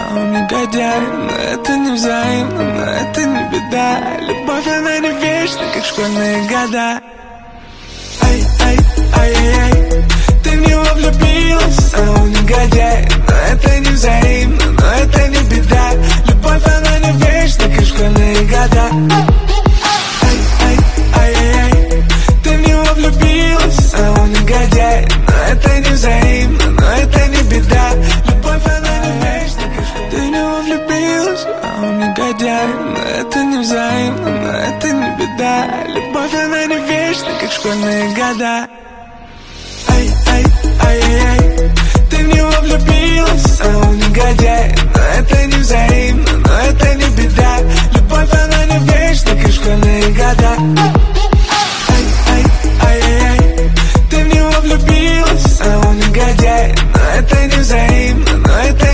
а он негодяй. Но это не взаимно, но это не беда. Любовь, она не вечна, как школьные года. Ай, ай, ай, ай, ай, ты в него влюбилась, а он негодяй. Но это не взаимно, но это не беда. Любовь, она не вечна, как школьные года. Ай, ай, ай, ай, ай, ты в него влюбилась, а он негодяй. Но это не взаимно, но это не беда. Любовь, она не вечна, как школьные года. Ты в него влюбилась, а он негодяй. Но это не взаимно, но это не беда. Любовь, она не вечна, как школьные года. Ай, ай, ай, ай, ай, ты в него влюбилась, а он негодяй. Но это не взаимно, но это не беда. Любовь, она не вечна, как школьные года. Ай, ай, ай, ай, ай, ты в него влюбилась, а он негодяй. Но это не взаимно, но это